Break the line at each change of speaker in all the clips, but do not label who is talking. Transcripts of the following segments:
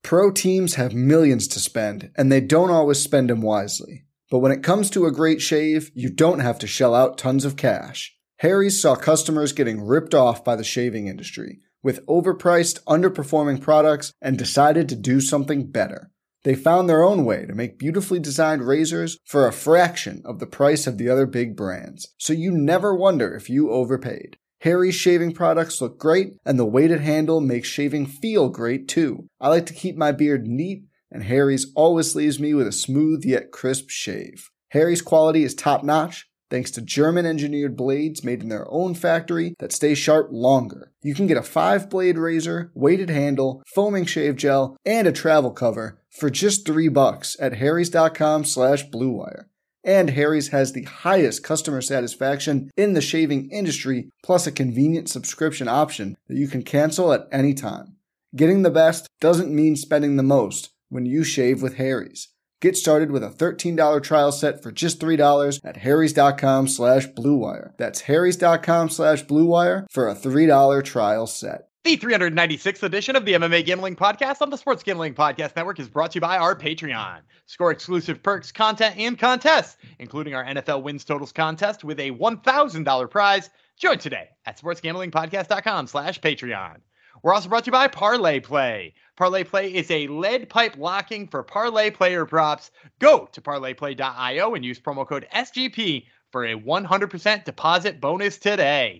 Pro teams have millions to spend, and they don't always spend them wisely. But when it comes to a great shave, you don't have to shell out tons of cash. Harry's saw customers getting ripped off by the shaving industry with overpriced, underperforming products and decided to do something better. They found their own way to make beautifully designed razors for a fraction of the price of the other big brands, so you never wonder if you overpaid. Harry's shaving products look great, and the weighted handle makes shaving feel great too. I like to keep my beard neat, and Harry's always leaves me with a smooth yet crisp shave. Harry's quality is top-notch, thanks to German-engineered blades made in their own factory that stay sharp longer. You can get a 5-blade razor, weighted handle, foaming shave gel, and a travel cover for just $3 at harrys.com/bluewire. And Harry's has the highest customer satisfaction in the shaving industry, plus a convenient subscription option that you can cancel at any time. Getting the best doesn't mean spending the most when you shave with Harry's. Get started with a $13 trial set for just $3 at harrys.com/bluewire. That's harrys.com/bluewire for a $3 trial set.
The 396th edition of the MMA Gambling Podcast on the Sports Gambling Podcast Network is brought to you by our Patreon. Score exclusive perks, content, and contests, including our NFL wins totals contest with a $1,000 prize. Join today at sportsgamblingpodcast.com/Patreon. We're also brought to you by Parlay Play. Parlay Play is a lead pipe locking for parlay player props. Go to parlayplay.io and use promo code SGP for a 100% deposit bonus today.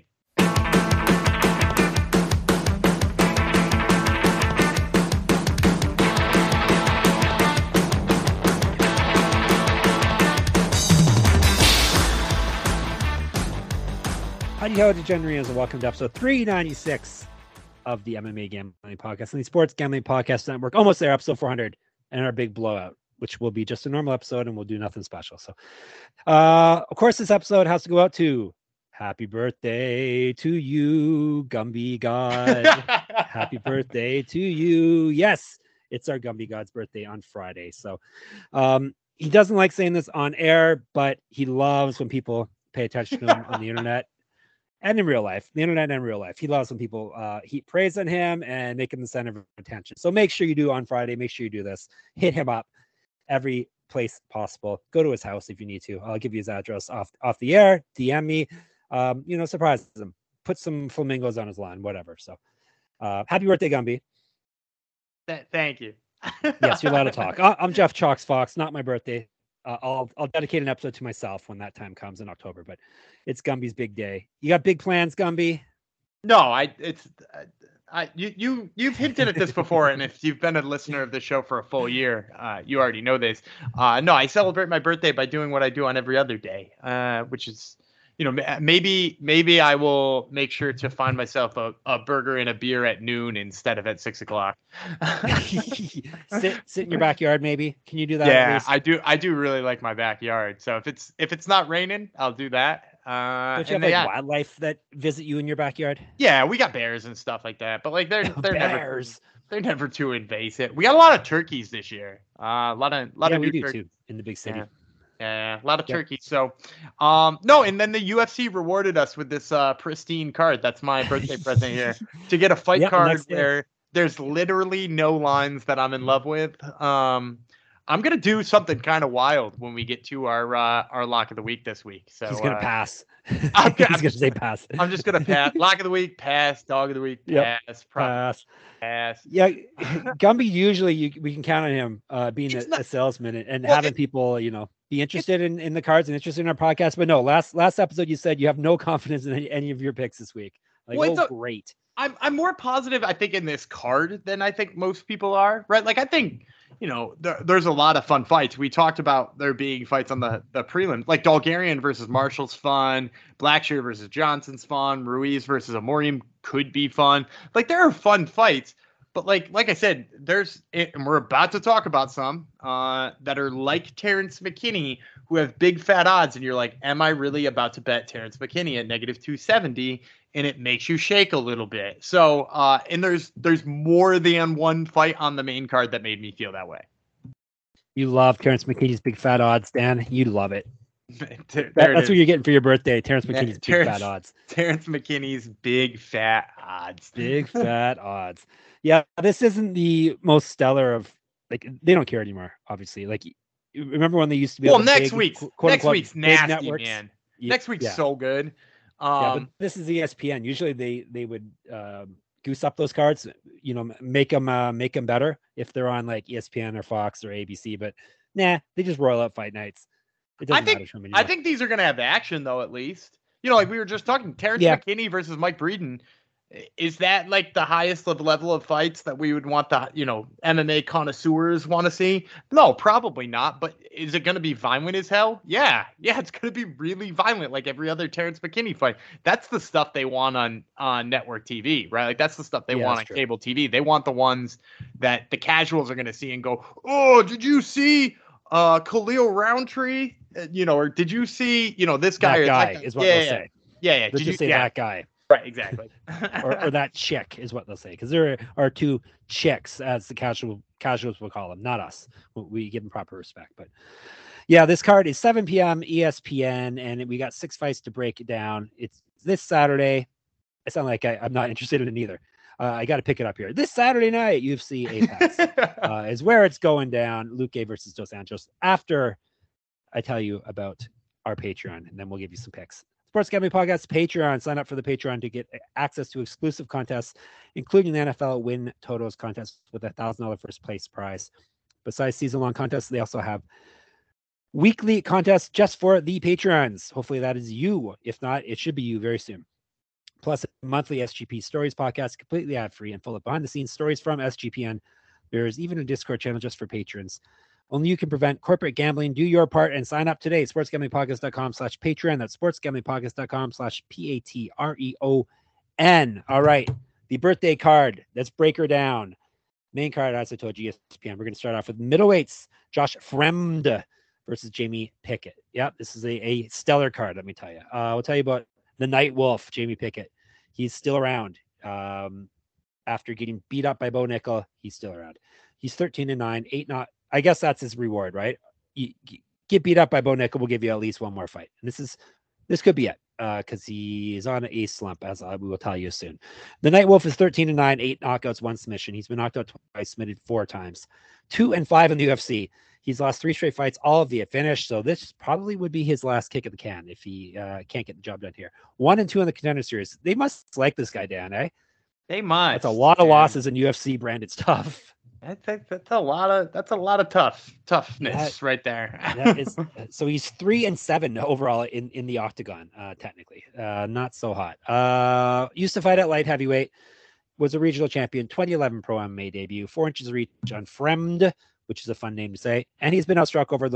Howdy-ho, degenerates, and welcome to episode 396 of the MMA Gambling Podcast and the Sports Gambling Podcast Network. Almost there, episode 400, and our big blowout, which will be just a normal episode, and we'll do nothing special. So, of course, this episode has to go out to happy birthday to you, Gumby God. Happy birthday to you. Yes, it's our Gumby God's birthday on Friday. So, he doesn't like saying this on air, but he loves when people pay attention to him on the internet. And in real life, the internet and real life, he loves when people heap praise on him and make him the center of attention. So make sure you do on Friday. Make sure you do this. Hit him up every place possible. Go to his house if you need to. I'll give you his address off the air. DM me. Surprise him. Put some flamingos on his lawn, whatever. So happy birthday, Gumby.
Thank you.
Yes, you're allowed to talk. I'm Jeff Chalks Fox. Not my birthday. I'll dedicate an episode to myself when that time comes in October, but it's Gumby's big day. You got big plans, Gumby?
No, you've hinted at this before, and if you've been a listener of the show for a full year, you already know this. No, I celebrate my birthday by doing what I do on every other day, which is, maybe I will make sure to find myself a burger and a beer at noon instead of at 6 o'clock.
sit in your backyard, maybe. Can you do that?
Yeah, I do really like my backyard. So if it's not raining, I'll do that.
Don't you have wildlife that visit you in your backyard?
Yeah, we got bears and stuff like that, but like they're
bears.
They're never too invasive. We got a lot of turkeys this year. A lot of
we
new
do
turkeys
too in the big city.
Yeah, a lot of turkeys. So, no, and then the UFC rewarded us with this pristine card. That's my birthday present here, to get a fight card where there's literally no lines that I'm in love with. I'm gonna do something kind of wild when we get to our lock of the week this week. So
he's gonna pass.
He's
gonna say pass.
I'm just gonna pass. Lock of the week, pass. Dog of the week, pass. Pass.
Yeah, Gumby. Usually, we can count on him being a salesman and having people, be interested in the cards and interested in our podcast. But no, last episode you said you have no confidence in any of your picks this week. Like, great.
I'm more positive, I think, in this card than I think most people are, right? Like, I think, there's a lot of fun fights. We talked about there being fights on the prelim, like Dalgarian versus Marshall's fun, Blackshear versus Johnson's fun, Ruiz versus Amorim could be fun. Like, there are fun fights, but like I said, and we're about to talk about some that are like Terrence McKinney, who have big fat odds, and you're like, am I really about to bet Terrence McKinney at -270? And it makes you shake a little bit. So, and there's more than one fight on the main card that made me feel that way.
You love Terrence McKinney's big fat odds, Dan. You love it. That's what you're getting for your birthday. Terrence McKinney's big fat odds.
Terrence McKinney's big fat odds.
Big fat odds. Yeah, this isn't the most stellar of, like, they don't care anymore, obviously. Like, remember when they used to be
next week's nasty,
networks?
Man. Next week's so good.
Yeah, but this is ESPN. Usually they would goose up those cards, make them better if they're on like ESPN or Fox or ABC. But nah, they just roll out fight nights. It doesn't matter to them anymore.
I think these are going to have action though, at least. Like we were just talking, Terrence McKinney versus Mike Breeden. Is that like the highest level of fights that we would want the, MMA connoisseurs want to see? No, probably not. But is it going to be violent as hell? Yeah, it's going to be really violent, like every other Terrence McKinney fight. That's the stuff they want on network TV, right? Like that's the stuff they want on cable TV. They want the ones that the casuals are going to see and go, oh, did you see Khalil Roundtree? Or did you see, this guy?
That guy is what they'll say.
Yeah.
Did you say that guy?
Right, exactly.
or that chick is what they'll say, because there are two chicks, as the casuals will call them, not us. We give them proper respect. But yeah, this card is 7 p.m. ESPN, and we got 6 fights to break it down. It's this Saturday. I sound like I'm not interested in it either. I got to pick it up here. This Saturday night, UFC Apex is where it's going down. Luque versus Dos Anjos. After I tell you about our Patreon, and then we'll give you some picks. Sports Gambling Podcast Patreon. Sign up for the Patreon to get access to exclusive contests, including the NFL Win Totals contest with $1,000 first place prize. Besides season-long contests, they also have weekly contests just for the Patreons. Hopefully that is you. If not, it should be you very soon. Plus a monthly SGP Stories podcast, completely ad-free and full of behind-the-scenes stories from SGPN. There is even a Discord channel just for patrons. Only you can prevent corporate gambling. Do your part and sign up today. sportsgamblingpodcast.com/Patreon. That's sportsgamblingpodcast.com/PATREON. All right. The birthday card. Let's break her down. Main card, as I told you, ESPN. We're going to start off with middleweights. Josh Fremd versus Jamie Pickett. Yep. This is a stellar card, let me tell you. I'll tell you about the Night Wolf, Jamie Pickett. He's still around. After getting beat up by Bo Nickel, he's still around. He's 13-9, 8-0. I guess that's his reward, right? You get beat up by Bo Nickel, we'll give you at least one more fight. And this could be it, because he is on a slump, as we will tell you soon. The Night Wolf is 13-9, 8 knockouts, 1 submission. He's been knocked out twice, submitted 4 times. 2-5 in the UFC. He's lost 3 straight fights, all of via finish. So this probably would be his last kick at the can if he can't get the job done here. 1-2 in the Contender Series. They must like this guy, Dan, eh?
They must.
That's a lot of losses in UFC branded stuff.
That's a lot of toughness right there.
So he's 3-7 overall in the octagon, technically. Not so hot. Used to fight at light heavyweight, was a regional champion, 2011 Pro MMA debut, 4 inches of reach on Fremd, which is a fun name to say. And he's been outstruck over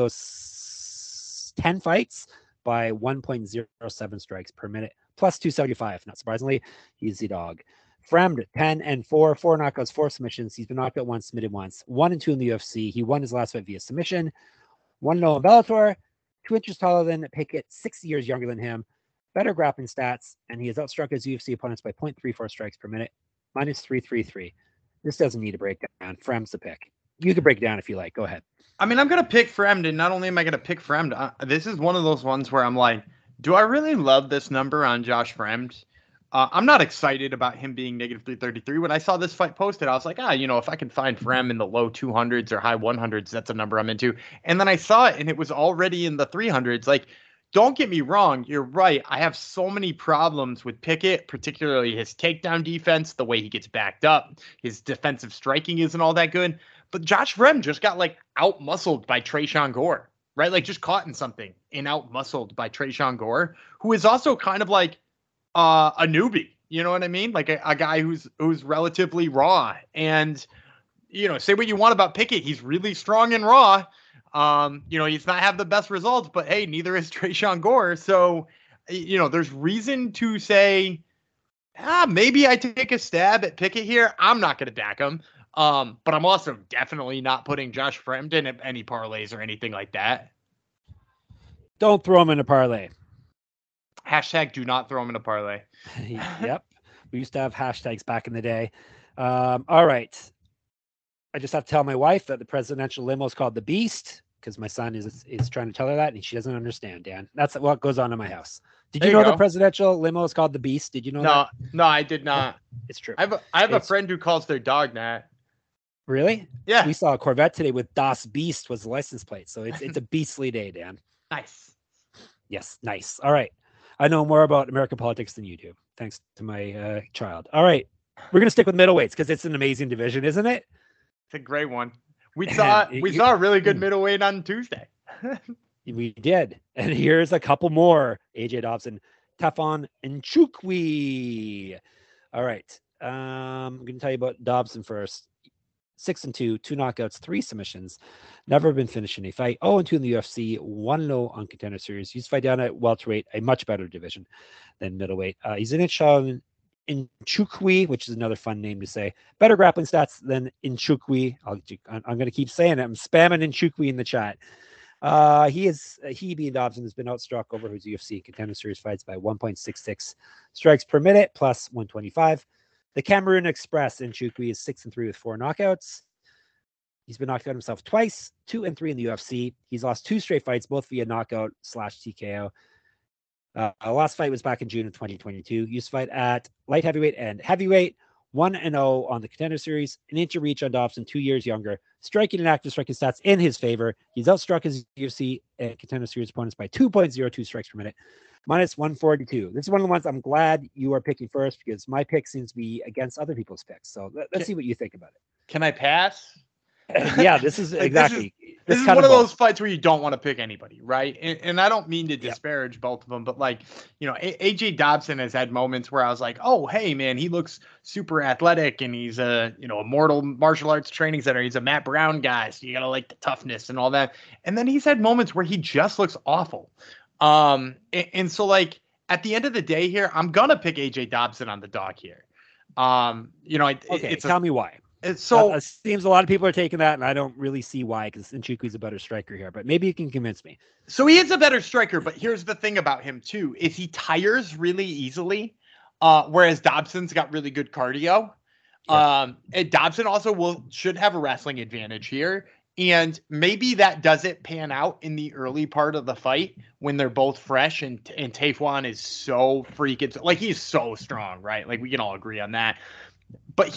those 10 fights by 1.07 strikes per minute, plus 275. Not surprisingly, he's the dog. Fremd, 10-4, 4 knockouts, 4 submissions. He's been knocked out once, submitted once. 1-2 in the UFC. He won his last fight via submission. 1-0 in Bellator. 2 inches taller than Pickett, 6 years younger than him. Better grappling stats, and he has outstruck his UFC opponents by 0.34 strikes per minute, minus 333. This doesn't need a breakdown. Fremd's the pick. You can break it down if you like. Go ahead.
I mean, I'm going to pick Fremd, and not only am I going to pick Fremd, this is one of those ones where I'm like, do I really love this number on Josh Fremd? I'm not excited about him being negative 333. When I saw this fight posted, I was like, if I can find Fremd in the low 200s or high 100s, that's a number I'm into. And then I saw it, and it was already in the 300s. Like, don't get me wrong. You're right. I have so many problems with Pickett, particularly his takedown defense, the way he gets backed up. His defensive striking isn't all that good. But Josh Fremd just got, out-muscled by Tresean Gore, right? Just caught in something and out-muscled by Tresean Gore, who is also kind of like a newbie, you know what I mean? Like a guy who's relatively raw. And, say what you want about Pickett. He's really strong and raw. He's not have the best results, but hey, neither is Tresean Gore. So, there's reason to say, maybe I take a stab at Pickett here. I'm not going to back him. But I'm also definitely not putting Josh Fremd in any parlays or anything like that.
Don't throw him in a parlay.
Hashtag do not throw him in a parlay.
Yep. We used to have hashtags back in the day. All right. I just have to tell my wife that the presidential limo is called the Beast. because my son is trying to tell her that, and she doesn't understand, Dan. That's what goes on in my house. Did
There
you
you
know the
go.
presidential limo is called the Beast? Did you know that?
No, I did not.
It's true.
I have a
It's-
friend who calls their dog that.
Really?
Yeah.
We saw a Corvette today with Das Beast was the license plate. So it's a beastly day, Dan.
Nice.
Yes, nice. All right. I know more about American politics than you do, thanks to my child. All right. We're going to stick with middleweights because it's an amazing division, isn't it?
It's a great one. We saw a really good middleweight on Tuesday.
We did. And here's a couple more. AJ Dobson, Tafon Nchukwi. All right. I'm going to tell you about Dobson first. 6-2, 2 knockouts, 3 submissions. Never been finished in a fight. 0-2 in the UFC, 1-0 on Contender Series. Used to fight down at welterweight, a much better division than middleweight. He's in Nchukwi, which is another fun name to say. Better grappling stats than Nchukwi. I'm going to keep saying it. I'm spamming Nchukwi in the chat. He being Dobson has been outstruck over his UFC Contender Series fights by 1.66 strikes per minute plus 125. The Cameroon Express Nchukwi is 6-3 with 4 knockouts. He's been knocked out himself twice, 2-3 in the UFC. He's lost 2 straight fights, both via knockout / TKO. Last fight was back in June of 2022. Used to fight at light heavyweight and heavyweight. 1-0 on the Contender Series. An inch of reach on Dobson, 2 years younger. Striking and active striking stats in his favor. He's outstruck his UFC and Contender Series opponents by 2.02 strikes per minute. Minus 142. This is one of the ones I'm glad you are picking first because my pick seems to be against other people's picks. So let's see what you think about it.
Can I pass?
Yeah, this is exactly.
This is one of those fights where you don't want to pick anybody, right? And I don't mean to disparage both of them, but like, AJ Dobson has had moments where I was like, oh, hey, man, he looks super athletic and he's a mortal martial arts training center. He's a Matt Brown guy. So you got to like the toughness and all that. And then he's had moments where he just looks awful. And so like at the end of the day here, I'm going to pick AJ Dobson on the dog here.
Tell me why.
It's so
it seems a lot of people are taking that, and I don't really see why because Nchukwi's a better striker here, but maybe you can convince me.
So he is a better striker, but here's the thing about him too, is he tires really easily, whereas Dobson's got really good cardio. Yeah. And Dobson also should have a wrestling advantage here. And maybe that doesn't pan out in the early part of the fight when they're both fresh and Tafon is so freaking, like he's so strong, right? Like we can all agree on that. But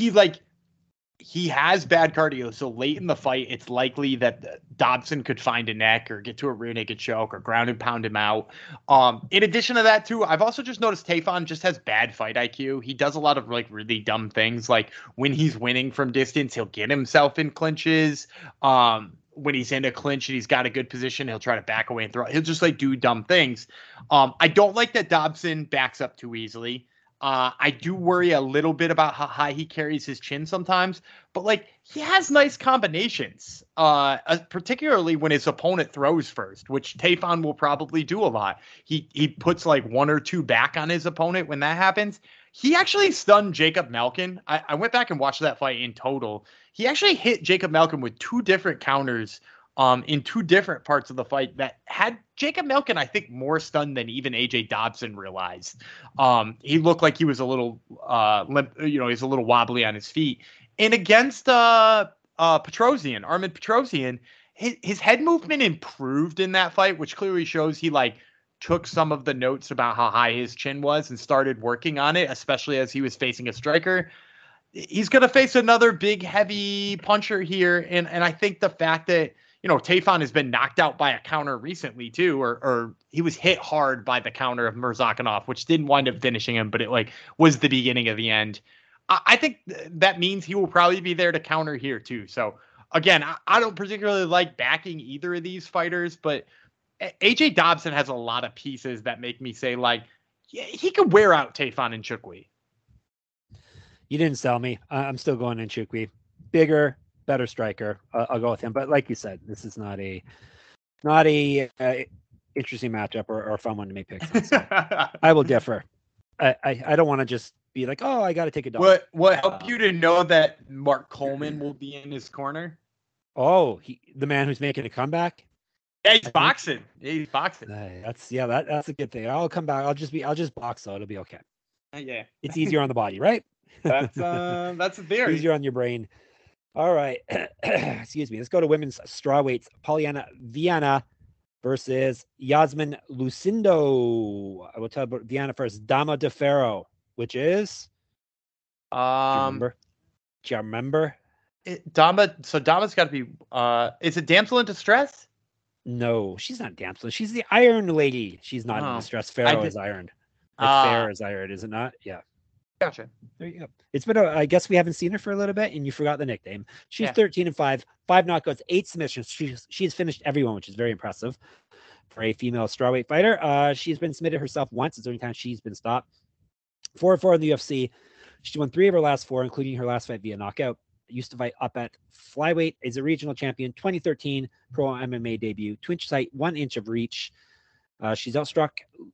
he has bad cardio, so late in the fight, it's likely that Dobson could find a neck or get to a rear naked choke or ground and pound him out. In addition to that, too, I've also just noticed Tafon just has bad fight IQ. He does a lot of like really dumb things. Like when he's winning from distance, he'll get himself in clinches. When he's in a clinch and he's got a good position, he'll try to back away and throw. He'll just like do dumb things. I don't like that Dobson backs up too easily. I do worry a little bit about how high he carries his chin sometimes, but like he has nice combinations, particularly when his opponent throws first, which Tafon will probably do a lot. He puts like 1 or 2 back on his opponent when that happens. He actually stunned Jacob Malkin. I went back and watched that fight in total. He actually hit Jacob Malkin with 2 different counters in 2 different parts of the fight that had Jacob Malkin, I think, more stunned than even AJ Dobson realized. He looked like he was a little limp, he's a little wobbly on his feet. And against Armen Petrosyan, his head movement improved in that fight, which clearly shows he like took some of the notes about how high his chin was and started working on it, especially as he was facing a striker. He's going to face another big, heavy puncher here. And I think the fact that, Tafon has been knocked out by a counter recently too, or he was hit hard by the counter of Murzakanov, which didn't wind up finishing him, but it like was the beginning of the end. I think that means he will probably be there to counter here too. So again, I don't particularly like backing either of these fighters, but AJ Dobson has a lot of pieces that make me say like, yeah, he could wear out Tafon Nchukwi.
You didn't sell me. I'm still going Nchukwi. Bigger, better striker. I'll go with him. But like you said, this is not a interesting matchup or a fun one to make picks on. So I will differ. I don't want to just be like, oh, I got to take a dog.
What help you to know that Mark Coleman will be in his corner?
Oh, the man who's making a comeback.
Yeah, he's boxing. He's boxing.
That's a good thing. I'll come back. I'll just box, so it'll be okay.
Yeah,
it's easier on the body, right?
That's a theory.
Easier on your brain. All right. Excuse me. Let's go to women's strawweights. Polyana Viana versus Yasmin Lucindo. I will tell about Viana first. Dama de Ferro, which is. Do you remember?
Dama's got to be. Is it damsel in distress?
No, she's not damsel. She's the Iron Lady. She's not in distress. Pharaoh is ironed. Fair is ironed, is it not? Yeah.
Gotcha.
There you go. It's been I guess we haven't seen her for a little bit, and you forgot the nickname. She's 13-5, 5 knockouts, 8 submissions. She's finished everyone, which is very impressive for a female strawweight fighter. She's been submitted herself once. It's the only time she's been stopped. 4-4 in the UFC. She's won 3 of her last 4, including her last fight via knockout. Used to fight up at flyweight. Is a regional champion. 2013 pro MMA debut. 2-inch height, 1 inch of reach. She's outstruck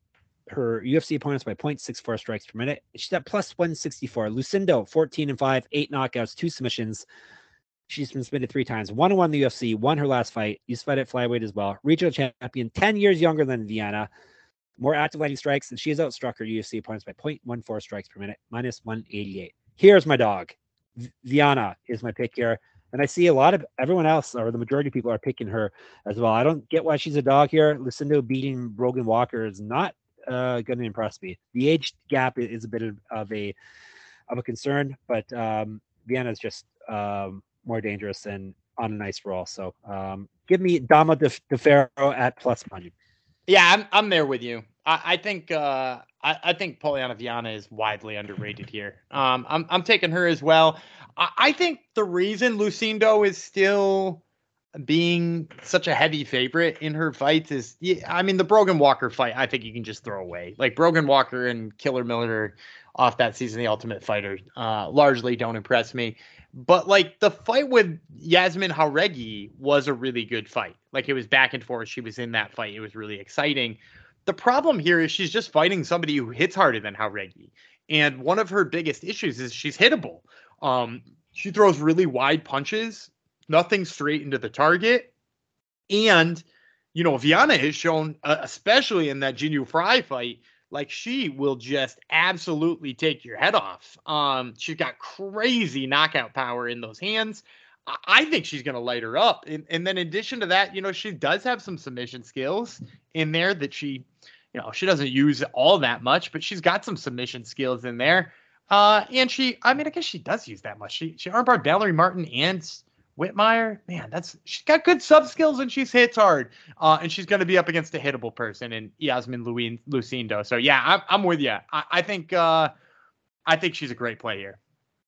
her UFC opponents by 0.64 strikes per minute. She's at plus 164. Lucindo, 14-5, 8 knockouts, 2 submissions. She's been submitted 3 times. 1-1 in the UFC, won her last fight. Used to fight at flyweight as well. Regional champion, 10 years younger than Viana. More active landing strikes, and she has outstruck her UFC opponents by 0.14 strikes per minute, minus 188. Here's my dog. Viana is my pick here. And I see a lot of everyone else, or the majority of people, are picking her as well. I don't get why she's a dog here. Lucindo beating Brogan Walker is not going to impress me. The age gap is a bit of a concern, but Viana is just more dangerous and on a nice roll. So give me Dama de Ferro at plus money.
Yeah, I'm there with you. I think I think Polyana Viana is widely underrated here. I'm taking her as well. I think the reason Lucindo is still being such a heavy favorite in her fights is, I mean, the Brogan Walker fight, I think you can just throw away. Like Brogan Walker and Killer Miller off that season, The Ultimate Fighter, largely don't impress me. But like the fight with Yasmin Jauregui was a really good fight. Like it was back and forth. She was in that fight. It was really exciting. The problem here is she's just fighting somebody who hits harder than Jauregui. And one of her biggest issues is she's hittable. She throws really wide punches, nothing straight into the target. And, you know, Viana has shown, especially in that Jinh Yu Frey fight, like she will just absolutely take your head off. She's got crazy knockout power in those hands. I think she's going to light her up. And then in addition to that, you know, she does have some submission skills in there that she, you know, she doesn't use all that much, but she's got some submission skills in there. And I guess she does use that much. She armbarred Valerie Martin and Whitmire. Man, she's got good sub skills and she's hits hard. And she's going to be up against a hittable person in Yasmin Lucindo. So yeah, I'm with you. I think she's a great play here.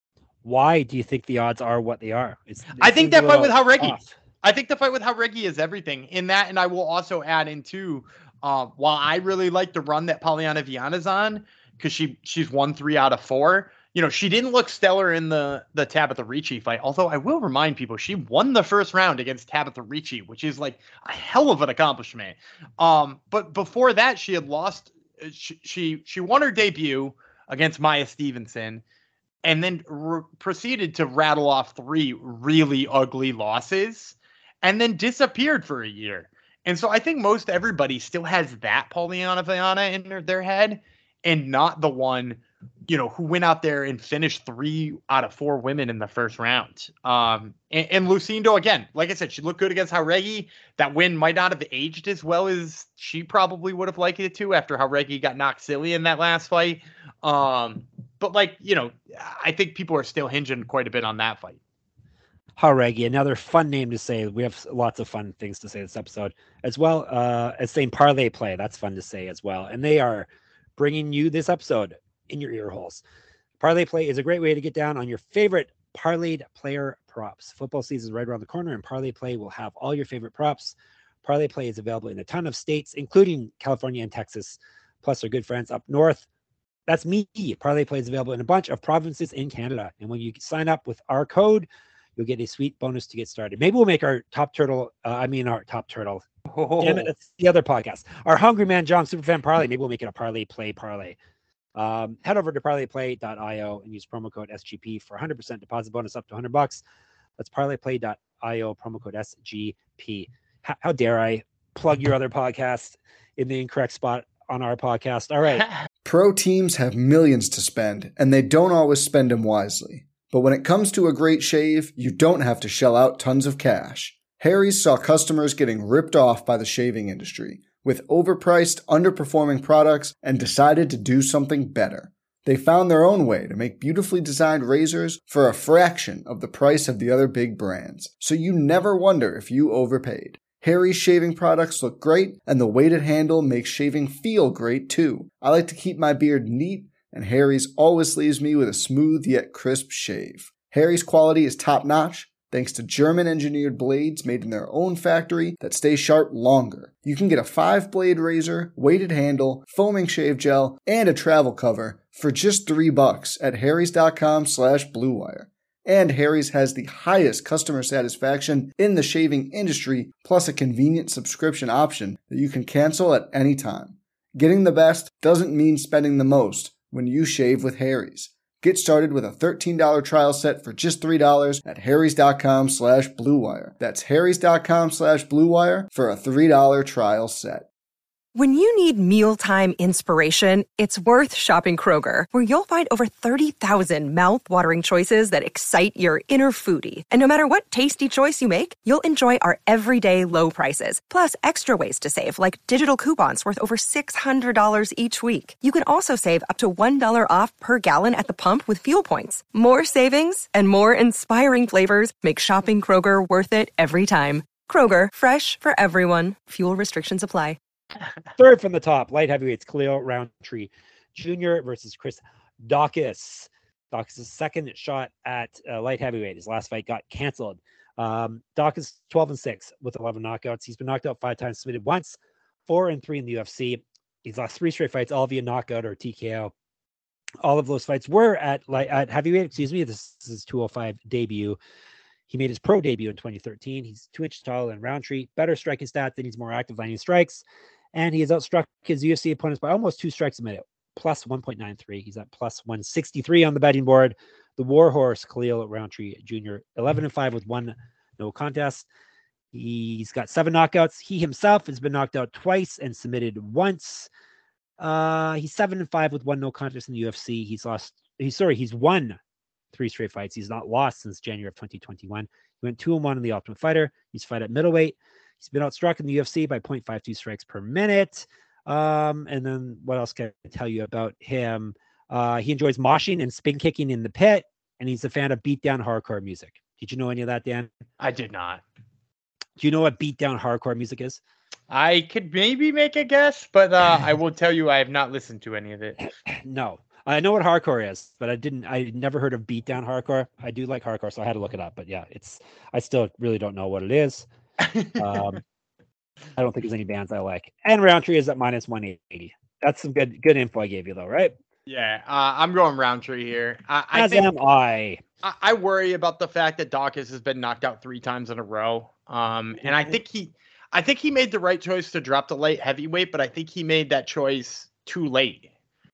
Why do you think the odds are what they are?
I think that fight with Jauregui. I think the fight with Jauregui is everything in that. And I will also add into, while I really like the run that Polyana Viana's on, because she's won 3 out of 4. You know, she didn't look stellar in the Tabitha Ricci fight. Although I will remind people, she won the first round against Tabitha Ricci, which is like a hell of an accomplishment. But before that, she had lost. She won her debut against Maya Stevenson, and then proceeded to rattle off 3 really ugly losses, and then disappeared for a year. And so I think most everybody still has that Polyana Viana in their head, and not the one, you know, who went out there and finished 3 out of 4 women in the first round. And Lucindo, again, like I said, she looked good against Jauregui. That win might not have aged as well as she probably would have liked it to after Jauregui got knocked silly in that last fight. But like, you know, I think people are still hinging quite a bit on that fight.
Jauregui, another fun name to say. We have lots of fun things to say this episode, as well as saying parlay play. That's fun to say as well. And they are bringing you this episode in your ear holes. Parlay play is a great way to get down on your favorite parlayed player props. Football season is right around the corner, and Parlay Play will have all your favorite props. Parlay Play is available in a ton of states, including California and Texas, plus our good friends up north. That's me. Parlay Play is available in a bunch of provinces in Canada. And when you sign up with our code, you'll get a sweet bonus to get started. Maybe we'll make our top turtle. Our top turtle. Damn it, that's the other podcast. Our Hungry Man John Superfan Parlay. Maybe we'll make it a Parlay Play Parlay. Head over to parlayplay.io and use promo code SGP for 100% deposit bonus up to $100. That's parlayplay.io, promo code SGP. How dare I plug your other podcast in the incorrect spot on our podcast? All right.
Pro teams have millions to spend, and they don't always spend them wisely. But when it comes to a great shave, you don't have to shell out tons of cash. Harry's saw customers getting ripped off by the shaving industry with overpriced, underperforming products and decided to do something better. They found their own way to make beautifully designed razors for a fraction of the price of the other big brands, so you never wonder if you overpaid. Harry's shaving products look great, and the weighted handle makes shaving feel great too. I like to keep my beard neat, and Harry's always leaves me with a smooth yet crisp shave. Harry's quality is top-notch, thanks to German-engineered blades made in their own factory that stay sharp longer. You can get a 5-blade razor, weighted handle, foaming shave gel, and a travel cover for just $3 at harrys.com/bluewire. And Harry's has the highest customer satisfaction in the shaving industry, plus a convenient subscription option that you can cancel at any time. Getting the best doesn't mean spending the most when you shave with Harry's. Get started with a $13 trial set for just $3 at harrys.com/bluewire. That's harrys.com/bluewire for a $3 trial set.
When you need mealtime inspiration, it's worth shopping Kroger, where you'll find over 30,000 mouth-watering choices that excite your inner foodie. And no matter what tasty choice you make, you'll enjoy our everyday low prices, plus extra ways to save, like digital coupons worth over $600 each week. You can also save up to $1 off per gallon at the pump with fuel points. More savings and more inspiring flavors make shopping Kroger worth it every time. Kroger, fresh for everyone. Fuel restrictions apply.
Third from the top, light heavyweights, Khalil Roundtree Jr. versus Chris Daukaus. Daukaus' second shot at light heavyweight. His last fight got canceled. Daukaus 12-6 with 11 knockouts. He's been knocked out 5 times, submitted once, 4-3 in the UFC. He's lost 3 straight fights, all via knockout or TKO. All of those fights were at heavyweight. This is his 205 debut. He made his pro debut in 2013. He's 2 inches taller than Roundtree, better striking stats, and he's more active landing strikes. And he has outstruck his UFC opponents by almost 2 strikes a minute, plus 1.93. He's at plus 163 on the betting board. The Warhorse, Khalil Roundtree Jr., 11-5 with 1 no contest. He's got 7 knockouts. He himself has been knocked out twice and submitted once. He's 7-5 with 1 no contest in the UFC. He's won 3 straight fights. He's not lost since January of 2021. He went 2-1 in the Ultimate Fighter. He's fought at middleweight. He's been outstruck in the UFC by 0.52 strikes per minute. And then what else can I tell you about him? He enjoys moshing and spin kicking in the pit, and he's a fan of beatdown hardcore music. Did you know any of that, Dan?
I did not.
Do you know what beatdown hardcore music is?
I could maybe make a guess, but I will tell you I have not listened to any of it.
No. I know what hardcore is, but I never heard of beatdown hardcore. I do like hardcore, so I had to look it up. But yeah, I still really don't know what it is. I don't think there's any bands I like. And Roundtree is at minus 180. That's some good info I gave you, though, right?
Yeah, I'm going Roundtree here. I worry about the fact that Daukaus has been knocked out 3 times in a row. And I think he made the right choice to drop the light heavyweight, but I think he made that choice too late.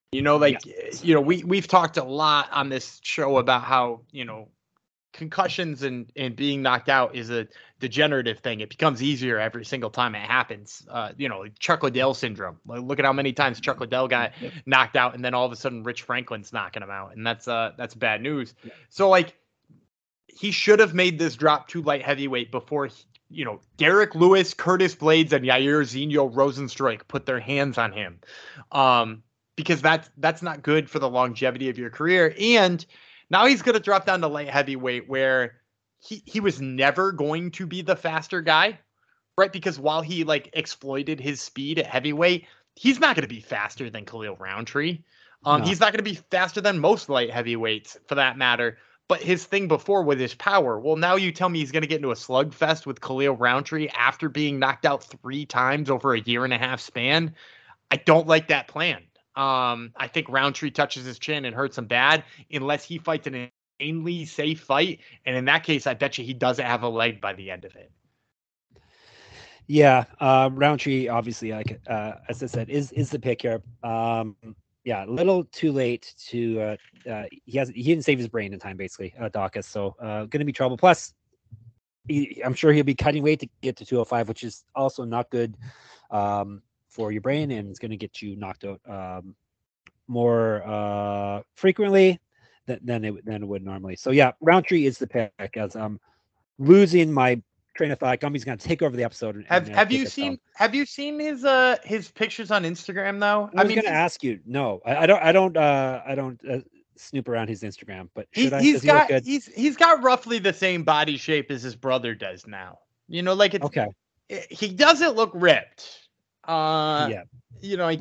We've talked a lot on this show about how, concussions and being knocked out is a degenerative thing. It becomes easier every single time it happens. Like Chuck Liddell syndrome. Look at how many times Chuck Liddell got knocked out, and then all of a sudden Rich Franklin's knocking him out, and that's bad news. Yeah. So he should have made this drop to light heavyweight before Derek Lewis, Curtis Blades, and Yair Zinho Rosenstruik put their hands on him, because that's not good for the longevity of your career. And now he's going to drop down to light heavyweight, where he was never going to be the faster guy, right? Because while he exploited his speed at heavyweight, he's not going to be faster than Khalil Roundtree. No. He's not going to be faster than most light heavyweights, for that matter. But his thing before with his power, well, now you tell me he's going to get into a slugfest with Khalil Roundtree after being knocked out 3 times over a 1.5-year span. I don't like that plan. I think Roundtree touches his chin and hurts him bad unless he fights an insanely safe fight. And in that case, I bet you he doesn't have a leg by the end of it.
Yeah. Roundtree, obviously, as I said, is the pick here. Yeah, a little too late to he didn't save his brain in time, basically, Daukaus. So going to be trouble. Plus, I'm sure he'll be cutting weight to get to 205, which is also not good for your brain, and it's going to get you knocked out more frequently. than it would normally. So yeah, Roundtree is the pick. As I'm losing my train of thought, Gumby's going to take over the episode.
Have you seen his pictures on Instagram though?
I was going to ask you. No, I don't snoop around his Instagram, but should I?
He's got roughly the same body shape as his brother does now. You know, like it's
okay.
He doesn't look ripped.
Yeah.
You know,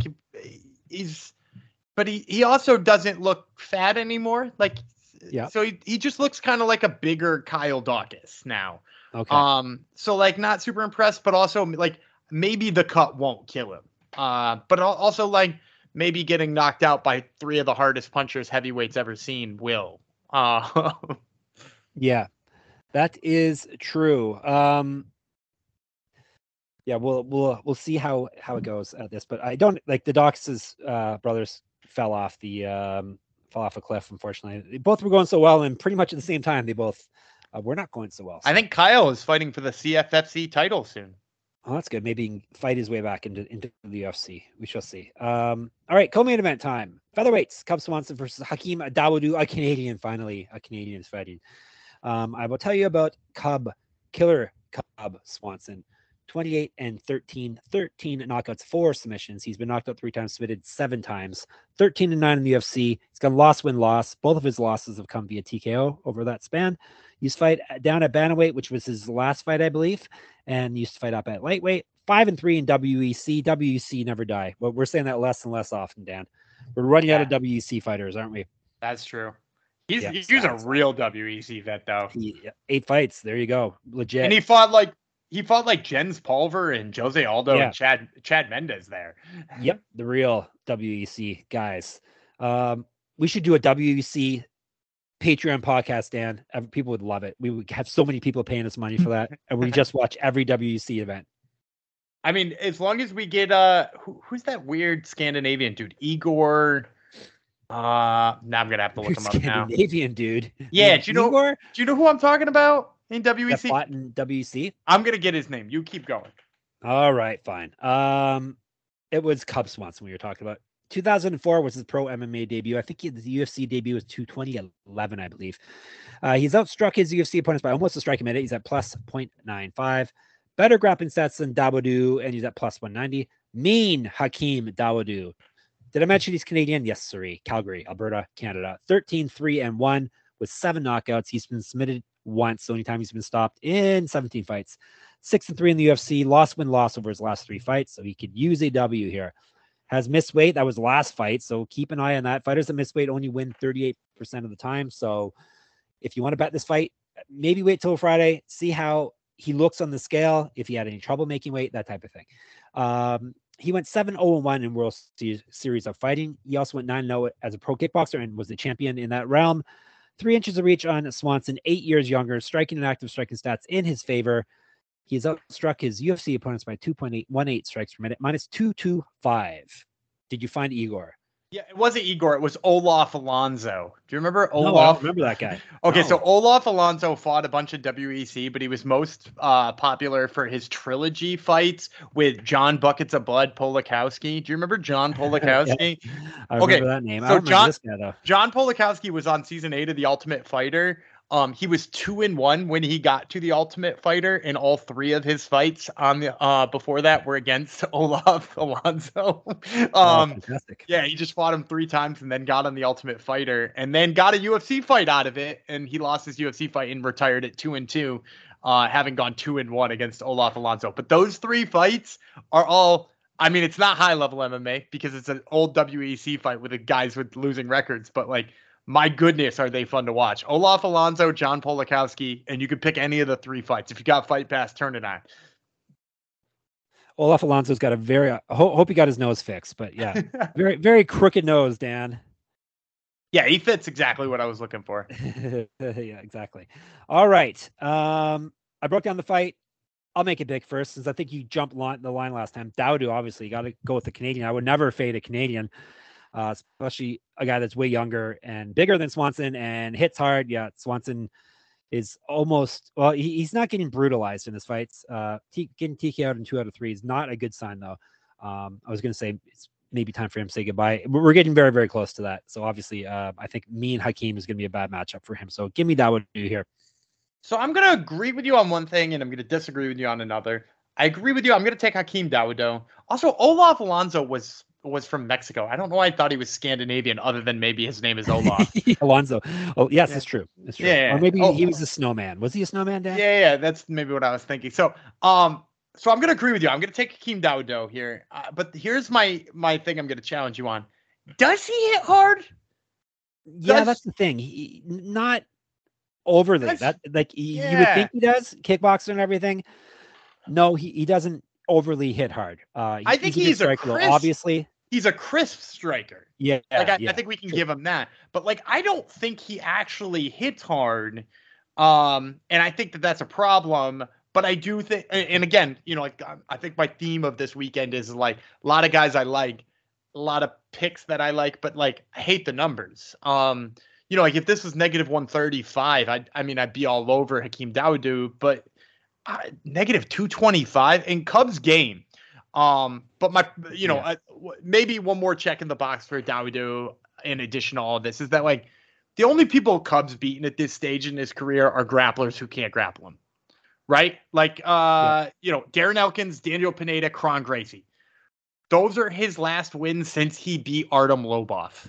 but he also doesn't look fat anymore. Like,
yeah.
So he just looks kind of like a bigger Kyle Dawkins now.
Okay.
So like not super impressed, but also like maybe the cut won't kill him. But also like maybe getting knocked out by 3 of the hardest punchers heavyweights ever seen will.
Yeah, that is true. Yeah, we'll see how it goes at this, but I don't like the Dawkins brothers fell off a cliff. Unfortunately, they both were going so well, and pretty much at the same time, they both were not going so well. So.
I think Kyle is fighting for the CFFC title soon.
Oh, that's good. Maybe he can fight his way back into the UFC. We shall see. All right, co-main event time. Featherweights: Cub Swanson versus Hakeem Dawodu, a Canadian. Finally, a Canadian is fighting. I will tell you about Killer Cub Swanson. 28-13, 13 knockouts, 4 submissions. He's been knocked out 3 times, submitted 7 times, 13-9 in the UFC. He's got loss, win, loss. Both of his losses have come via TKO over that span. He used to fight down at bantamweight, which was his last fight, I believe, and used to fight up at lightweight. 5-3 in WEC. WEC never die. But we're saying that less and less often, Dan. We're running out of WEC fighters, aren't we?
That's true. He's a real WEC vet, though.
8 fights. There you go. Legit.
And he fought like Jens Pulver and Jose Aldo and Chad Mendez there.
Yep, the real WEC guys. We should do a WEC Patreon podcast, Dan. People would love it. We would have so many people paying us money for that, and we just watch every WEC event.
I mean, as long as we get who's that weird Scandinavian dude? Igor. Now I'm gonna have to look him up now.
Scandinavian dude.
Yeah, do you know who I'm talking about? In WEC?
That fought in WEC?
I'm going to get his name. You keep going.
All right, fine. It was Cub Swanson we were talking about. 2004 was his pro MMA debut. I think the UFC debut was 2011, I believe. He's outstruck his UFC opponents by almost a striking minute. He's at plus 0.95. Better grappling stats than Dawodu, and he's at plus 190. Mean Hakeem Dawodu. Did I mention he's Canadian? Yes, sir. Calgary, Alberta, Canada. 13-3-1 with 7 knockouts. He's been submitted once, the only time he's been stopped in 17 fights. 6-3 in the UFC, loss, win, loss over his last 3 fights, so he could use a W here. Has missed weight. That was the last fight, so keep an eye on that. Fighters that miss weight only win 38% of the time, so if you want to bet this fight, maybe wait till Friday, see how he looks on the scale, if he had any trouble making weight, that type of thing. He went 7-0-1 in World Series of Fighting. He also went 9-0 as a pro kickboxer and was the champion in that realm. 3 inches of reach on Swanson, 8 years younger, striking and active striking stats in his favor. He's outstruck his UFC opponents by 2.818 strikes per minute, minus 225. Did you find Igor?
Yeah, it wasn't Igor. It was Olaf Alonso. Do you remember Olaf?
No, I don't remember that guy.
Okay,
no.
So Olaf Alonso fought a bunch of WEC, but he was most popular for his trilogy fights with John Buckets of Blood Polakowski. Do you remember John Polakowski?
Yeah, I remember that name.
So
I don't remember this guy, though.
John Polakowski was on season 8 of The Ultimate Fighter. He was 2-1 when he got to The Ultimate Fighter, and all 3 of his fights on the before that were against Olaf Alonso.
Fantastic.
Yeah, he just fought him 3 times and then got on The Ultimate Fighter, and then got a UFC fight out of it, and he lost his UFC fight and retired at 2-2, having gone 2-1 against Olaf Alonso. But those 3 fights are all. I mean, it's not high level MMA because it's an old WEC fight with the guys with losing records, but like. My goodness, are they fun to watch. Olaf Alonso, John Polakowski, and you could pick any of the 3 fights. If you got Fight Pass, turn it on.
Olaf Alonso's got a very, hope he got his nose fixed, but yeah, very, very crooked nose, Dan.
Yeah, he fits exactly what I was looking for.
Yeah, exactly. All right. I broke down the fight. I'll make it big first, since I think you jumped the line last time. Dawodu, obviously, you got to go with the Canadian. I would never fade a Canadian. Especially a guy that's way younger and bigger than Swanson and hits hard. Yeah, Swanson is almost, well, he's not getting brutalized in his fights. Getting TK out in 2 out of 3 is not a good sign, though. I was going to say it's maybe time for him to say goodbye. We're getting very, very close to that. So obviously, I think me and Hakeem is going to be a bad matchup for him. So give me Dawodu here.
So I'm going to agree with you on one thing, and I'm going to disagree with you on another. I agree with you. I'm going to take Hakeem Dawodu. Also, Olaf Alonso was from Mexico. I don't know why I thought he was Scandinavian, other than maybe his name is Olaf.
Alonso. Oh, yes, it's true. It's true.
Yeah.
Or maybe he was a snowman. Was he a snowman, Dan?
Yeah. That's maybe what I was thinking. So I'm going to agree with you. I'm going to take Hakeem Dawodu here. But here's my thing I'm going to challenge you on. Does he hit hard?
Yeah, that's the thing. He not overly. You would think he does, kickboxer and everything. No, he doesn't overly hit hard.
I think he's a crisp,
obviously.
He's a crisp striker.
Yeah.
I think we can give him that. But I don't think he actually hits hard. And I think that's a problem. But I do think, and again, I think my theme of this weekend is a lot of guys I like, a lot of picks that I like, but I hate the numbers. If this was negative 135, I'd be all over Hakeem Dawodu, but negative 225 in Cubs game. But maybe one more check in the box for Dawodu in addition to all of this is that the only people Cubs beaten at this stage in his career are grapplers who can't grapple him. Right? Darren Elkins, Daniel Pineda, Kron Gracie. Those are his last wins since he beat Artem Lobov.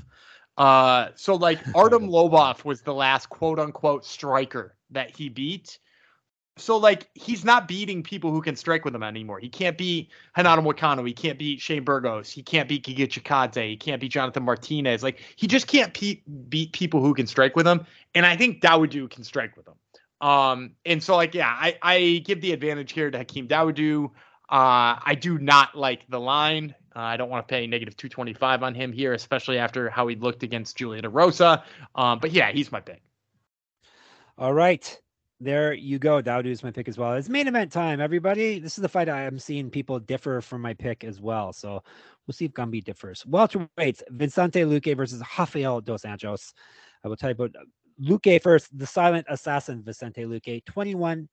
Artem Lobov was the last quote unquote striker that he beat. So he's not beating people who can strike with him anymore. He can't beat Renato Moicano. He can't beat Shane Burgos. He can't beat Giga Chikadze. He can't beat Jonathan Martinez. He just can't beat people who can strike with him. And I think Dawodu can strike with him. And so I give the advantage here to Hakeem Dawodu. I do not like the line. I don't want to pay negative 225 on him here, especially after how he looked against Julia De Rosa. But yeah, he's my pick.
All right. There you go. Dawodu is my pick as well. It's main event time, everybody. This is the fight I am seeing people differ from my pick as well. So we'll see if Gumby differs. Welterweights, Vicente Luque versus Rafael Dos Anjos. I will tell you about Luque first. The silent assassin, Vicente Luque, 21-9-1,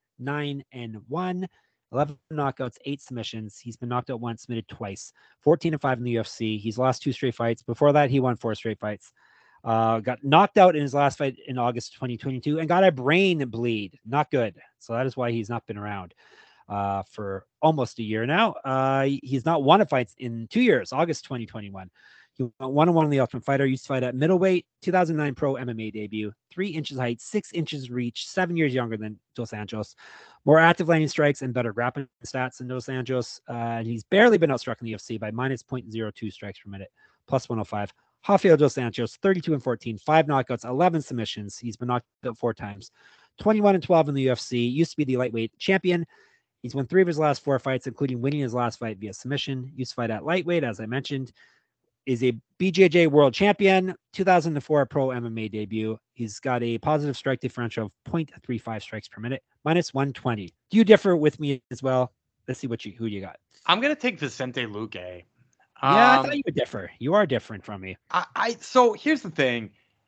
11 knockouts, 8 submissions. He's been knocked out once, submitted twice. 14-5 in the UFC. He's lost 2 straight fights. Before that, he won 4 straight fights. Got knocked out in his last fight in August 2022 and got a brain bleed. Not good. So that is why he's not been around for almost a year now. He's not won a fight in 2 years, August 2021. He won 1-1 on the Ultimate Fighter. Used to fight at middleweight, 2009 pro MMA debut, 3 inches height, 6 inches reach, 7 years younger than Dos Anjos. More active landing strikes and better grappling stats than Dos Anjos. He's barely been outstruck in the UFC by minus 0.02 strikes per minute, plus 105. Rafael Dos Anjos, 32-14, 5 knockouts, 11 submissions. He's been knocked out 4 times. 21-12 in the UFC. Used to be the lightweight champion. He's won 3 of his last 4 fights, including winning his last fight via submission. Used to fight at lightweight, as I mentioned. Is a BJJ world champion. 2004 pro MMA debut. He's got a positive strike differential of 0.35 strikes per minute, minus 120. Do you differ with me as well? Let's see who you got.
I'm gonna take Vicente Luque.
Yeah, I thought you would differ. You are different from me.
So here's the thing.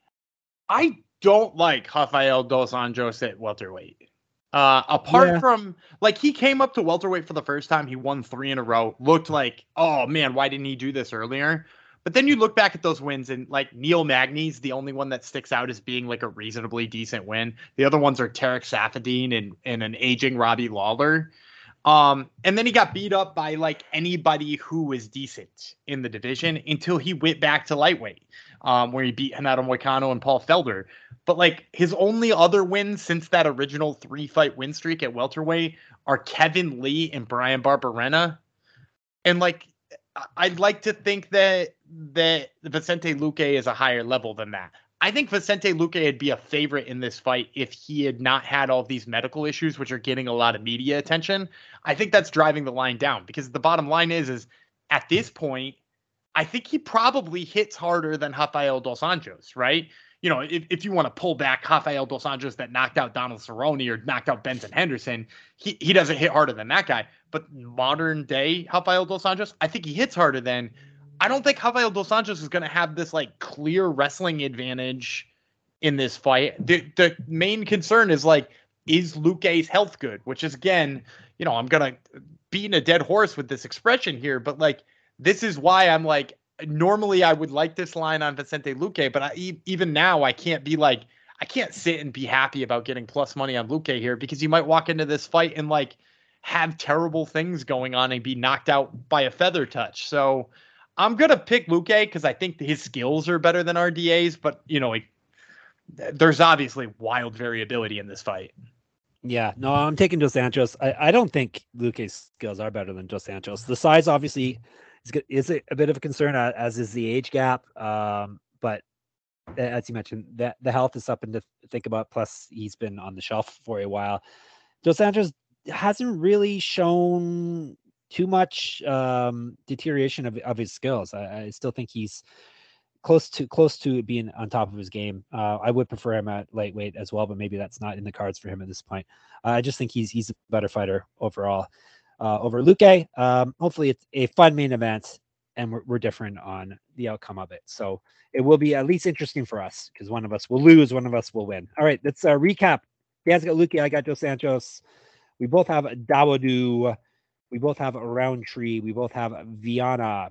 I don't like Rafael Dos Anjos at welterweight. Apart from he came up to welterweight for the first time, he won 3 in a row. Looked like, oh man, why didn't he do this earlier? But then you look back at those wins and Neil Magny's the only one that sticks out as being a reasonably decent win. The other ones are Tarek Safadine and an aging Robbie Lawler. And then he got beat up by anybody who was decent in the division until he went back to lightweight, where he beat Renato Moicano and Paul Felder. But his only other wins since that original 3-fight win streak at welterweight are Kevin Lee and Brian Barberena. And I'd like to think that Vicente Luque is a higher level than that. I think Vicente Luque would be a favorite in this fight if he had not had all these medical issues, which are getting a lot of media attention. I think that's driving the line down because the bottom line is at this point, I think he probably hits harder than Rafael Dos Anjos, right? If you want to pull back Rafael Dos Anjos that knocked out Donald Cerrone or knocked out Benson Henderson, he doesn't hit harder than that guy. But modern day Rafael Dos Anjos, I think he hits harder than. I don't think Rafael Dos Anjos is going to have this clear wrestling advantage in this fight. The main concern is is Luque's health good? Which is again, I'm going to beat a dead horse with this expression here, but this is why I'm normally I would like this line on Vicente Luque, but even now I can't sit and be happy about getting plus money on Luque here, because you might walk into this fight and like have terrible things going on and be knocked out by a feather touch. So I'm going to pick Luque because I think his skills are better than RDA's, but there's obviously wild variability in this fight.
Yeah, no, I'm taking Dos Anjos. I don't think Luque's skills are better than Dos Anjos. The size obviously is a bit of a concern, as is the age gap. But as you mentioned, that the health is something to think about. Plus, he's been on the shelf for a while. Dos Anjos hasn't really shown too much deterioration of his skills. I still think he's close to being on top of his game. I would prefer him at lightweight as well, but maybe that's not in the cards for him at this point. I just think he's a better fighter overall over Luque. Hopefully it's a fun main event and we're different on the outcome of it. So it will be at least interesting for us, because one of us will lose, one of us will win. All right, let's recap. Dan's got Luque, I got Dos Anjos. We both have Dawodu. We both have Roundtree. We both have Viana.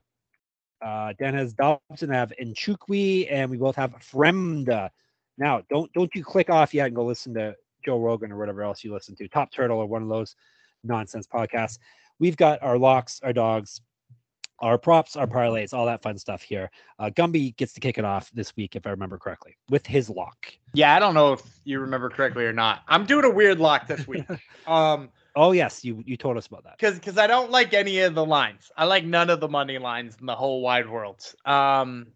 Dan has Dobson, have Nchukwi, and we both have Fremda. Now, don't you click off yet and go listen to Joe Rogan or whatever else you listen to, Top Turtle or one of those nonsense podcasts. We've got our locks, our dogs, our props, our parlays, all that fun stuff here. Gumby gets to kick it off this week, if I remember correctly, with his lock.
Yeah, I don't know if you remember correctly or not. I'm doing a weird lock this week.
Oh yes, you told us about that.
Because I don't like any of the lines. I like none of the money lines in the whole wide world. And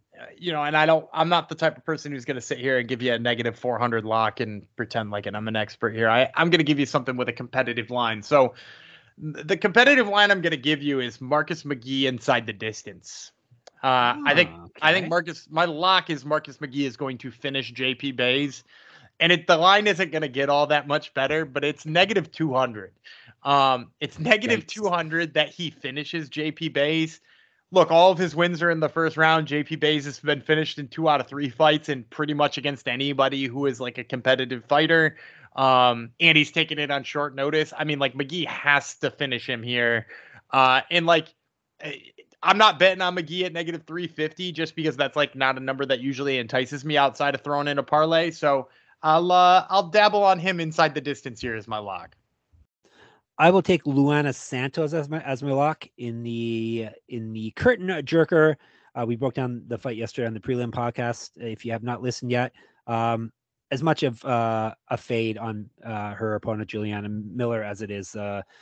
I'm not the type of person who's going to sit here and give you a negative 400 lock and pretend like I'm an expert here. I'm going to give you something with a competitive line. So the competitive line I'm going to give you is Marcus McGee inside the distance. I think my lock is Marcus McGee is going to finish JP Buys. And the line isn't going to get all that much better, but it's negative 200. It's negative 200 that he finishes JP Buys. Look, all of his wins are in the first round. JP Buys has been finished in 2 out of 3 fights and pretty much against anybody who is like a competitive fighter. And he's taking it on short notice. I mean, like, McGee has to finish him here. And like, I'm not betting on McGee at negative 350 just because that's like not a number that usually entices me outside of throwing in a parlay. So I'll dabble on him inside the distance here as my lock.
I will take Luana Santos as my lock in the curtain jerker. We broke down the fight yesterday on the prelim podcast. If you have not listened yet, as much of a fade on her opponent Juliana Miller as it is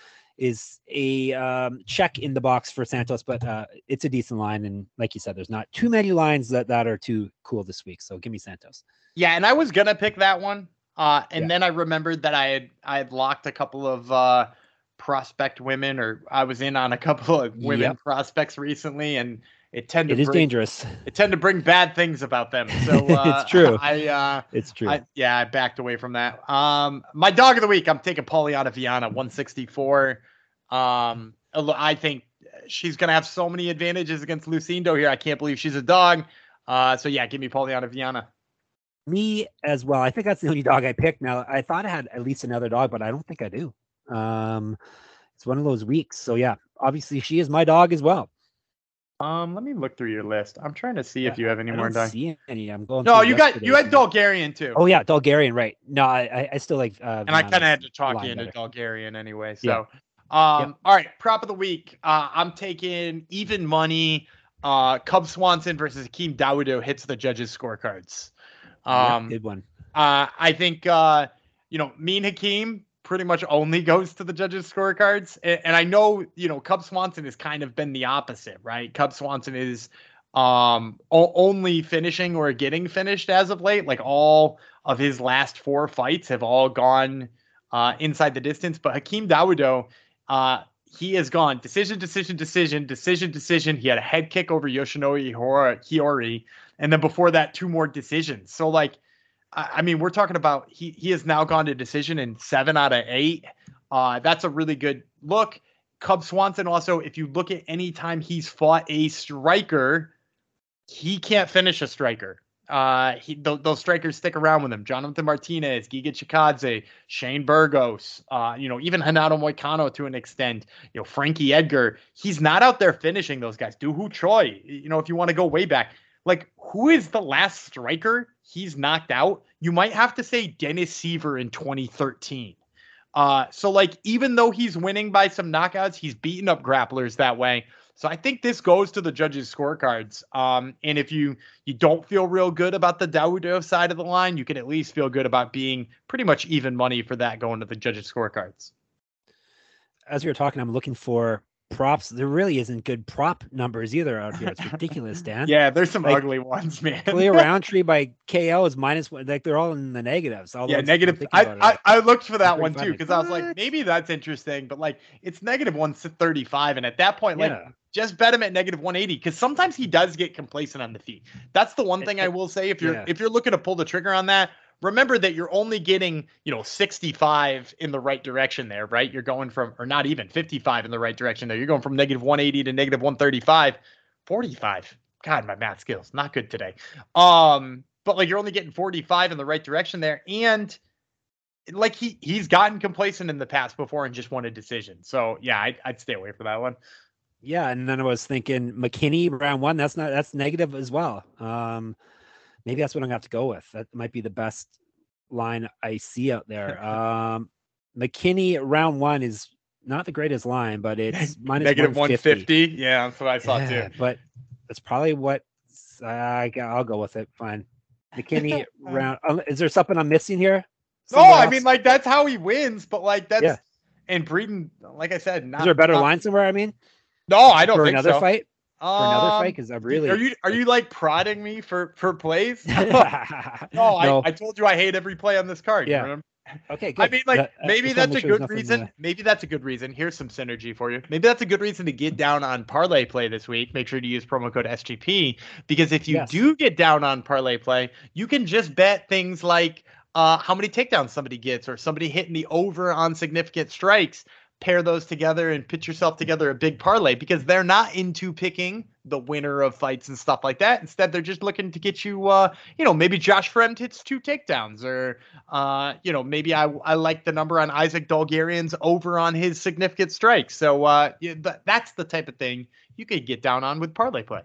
a check in the box for Santos, but it's a decent line. And like you said, there's not too many lines that are too cool this week. So give me Santos. Yeah,
and I was gonna pick that one, then I remembered that I had locked a couple of prospect women, or I was in on a couple of women prospects recently, and it is dangerous. It tend to bring bad things about them. So
it's true.
It's true. I backed away from that. My dog of the week, I'm taking Polyana Viana, 164. I think she's gonna have so many advantages against Lucindo here. I can't believe she's a dog. So yeah, give me Polyana Viana.
Me as well. I think that's the only dog I picked. Now, I thought I had at least another dog, but I don't think I do. It's one of those weeks. So yeah, obviously she is my dog as well.
Let me look through your list. I'm trying to see if you have any more dogs.
See any. I'm going.
No, you had Dolgarian too.
Oh yeah, Dolgarian, right? No, I still like.
And I kind of had to talk you into Dolgarian anyway. So, all right, prop of the week. I'm taking even money. Cub Swanson versus Hakeem Dawodu hits the judges' scorecards.
Good one.
I think me and Hakeem pretty much only goes to the judges' scorecards. And I know, Cub Swanson has kind of been the opposite, right? Cub Swanson is only finishing or getting finished as of late. Like all of his last 4 fights have all gone inside the distance. But Hakeem Dawodu, he has gone decision. He had a head kick over Yoshinori Hiyori. And then before that, 2 more decisions. So like, I mean, we're talking about he has now gone to decision in 7 out of 8. That's a really good look. Cub Swanson also, if you look at any time he's fought a striker, he can't finish a striker. Those strikers stick around with him. Jonathan Martinez, Giga Chikadze, Shane Burgos, even Renato Moicano to an extent, Frankie Edgar. He's not out there finishing those guys. Doo-Hoo Choi, if you want to go way back. Like, who is the last striker he's knocked out? You might have to say Dennis Seaver in 2013. So, like, even though he's winning by some knockouts, he's beating up grapplers that way. So I think this goes to the judges' scorecards. And if you don't feel real good about the Dawood side of the line, you can at least feel good about being pretty much even money for that going to the judges' scorecards.
As we were talking, I'm looking for props. There really isn't good prop numbers either out here. It's ridiculous, Dan.
Yeah, there's some ugly ones, man.
Khalil Roundtree by KO is -1. Like, they're all in the negatives.
Negative. I looked for that one too because I was like, maybe that's interesting, but like it's -135, and at that point, just bet him at -180 because sometimes he does get complacent on the feet. That's the one thing I will say. If you're looking to pull the trigger on that, remember that you're only getting 65 in the right direction there, right? You're going from, or not even 55 in the right direction there. You're going from -180 to -135, 45. God, my math skills not good today. But like you're only getting 45 in the right direction there, and like he's gotten complacent in the past before and just won a decision. So yeah, I'd stay away from that one.
Yeah, and then I was thinking McKinney round 1. That's negative as well. Maybe that's what I'm gonna have to go with. That might be the best line I see out there. McKinney round 1 is not the greatest line, but it's -150.
Yeah, that's what I saw too.
But that's probably what I'll go with it. Fine. McKinney round. Is there something I'm missing here?
I mean, like that's how he wins, but like that's and Breeden, like I said, not.
Is there a better line somewhere? I mean,
no, I don't
for
think
another
so.
fight. For another fight, because I really
are you like prodding me for plays? No. I told you I hate every play on this card.
Yeah.
Remember?
Okay, good.
I mean, like maybe that's a good reason. Maybe that's a good reason. Here's some synergy for you. Maybe that's a good reason to get down on parlay play this week. Make sure to use promo code SGP because if you do get down on parlay play, you can just bet things like how many takedowns somebody gets or somebody hitting the over on significant strikes. Pair those together and pitch yourself together a big parlay because they're not into picking the winner of fights and stuff like that. Instead, they're just looking to get you, maybe Josh Fremd hits 2 takedowns or, maybe I like the number on Isaac Dalgarian's over on his significant strikes. So that's the type of thing you could get down on with parlay play.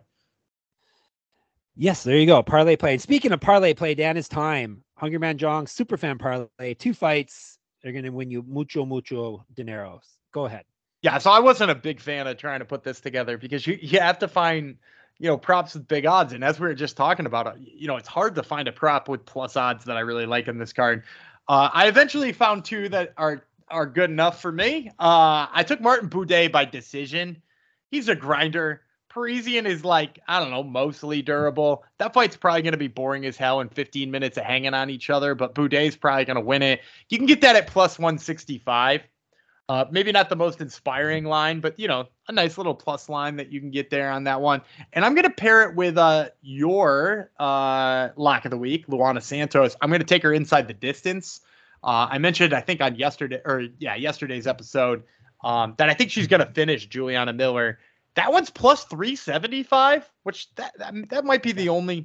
Yes, there you go. Parlay play. And speaking of parlay play, Dan, it's time. Hungry Man Jong, Superfan parlay, 2 fights. They're going to win you mucho dinero. Go ahead.
Yeah, so I wasn't a big fan of trying to put this together because you have to find, props with big odds. And as we were just talking about, it's hard to find a prop with plus odds that I really like in this card. I eventually found 2 that are good enough for me. I took Martin Buday by decision. He's a grinder. Parisian is mostly durable. That fight's probably going to be boring as hell in 15 minutes of hanging on each other, but Buday's probably going to win it. You can get that at plus 165. Maybe not the most inspiring line, but, a nice little plus line that you can get there on that one. And I'm going to pair it with your lock of the week, Luana Santos. I'm going to take her inside the distance. I mentioned, I think on yesterday's episode that I think she's going to finish Juliana Miller. That one's plus 375, which that might be the only,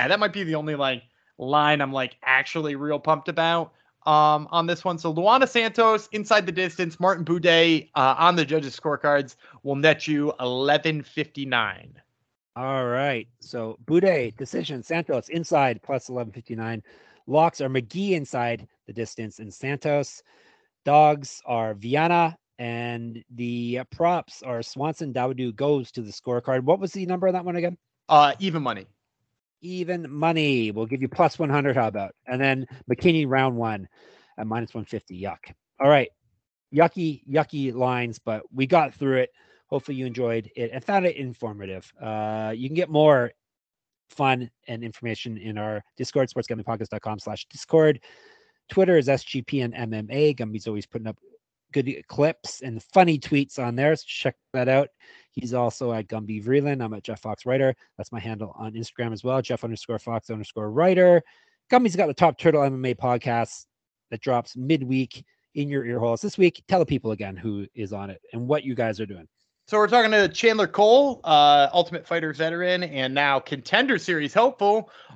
line I'm actually real pumped about on this one. So Luana Santos inside the distance, Martin Buday on the judges' scorecards will net you 1159.
All right. So Buday decision, Santos inside plus 1159. Locks are McGee inside the distance and Santos. Dogs are Viana. And the props are Swanson Dawodu goes to the scorecard. What was the number on that one again?
Even money.
Even money. We'll give you plus 100. How about? And then McKinney round 1 at minus 150. Yuck. All right. Yucky lines, but we got through it. Hopefully you enjoyed it and found it informative. You can get more fun and information in our Discord, sportsgamblingpodcast.com/Discord. Twitter is SGP and MMA. Gumby's always putting up good clips and funny tweets on there. So check that out. He's also at Gumby Vreeland. I'm at Jeff Fox Writer. That's my handle on Instagram as well. Jeff_Fox_Writer. Gumby's got the Top Turtle MMA podcast that drops midweek in your ear holes. This week, tell the people again who is on it and what you guys are doing.
So we're talking to Chandler Cole, Ultimate Fighter veteran and now Contender Series hopeful,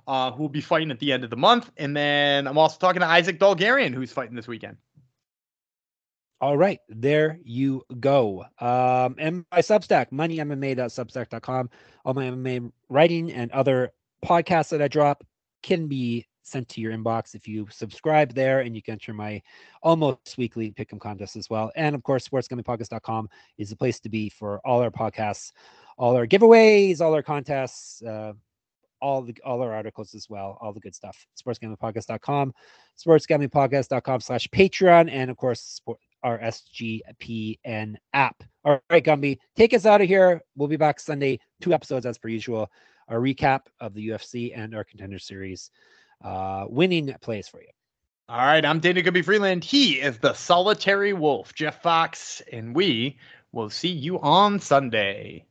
who will be fighting at the end of the month. And then I'm also talking to Isaac Dolgarian, who's fighting this weekend.
All right, there you go. And my Substack, moneymma.substack.com. All my MMA writing and other podcasts that I drop can be sent to your inbox if you subscribe there, and you can enter my almost weekly pick'em contest as well. And of course, sportsgamblingpodcast.com is the place to be for all our podcasts, all our giveaways, all our contests, all our articles as well, all the good stuff. Sportsgamblingpodcast.com, sportsgamblingpodcast.com/Patreon, and of course, our SGPN app. All right, Gumby, take us out of here. We'll be back Sunday, 2 episodes as per usual. A recap of the UFC and our Contender Series winning plays for you.
All right, I'm Dana Gumby Freeland. He is the Solitary Wolf, Jeff Fox, and we will see you on Sunday.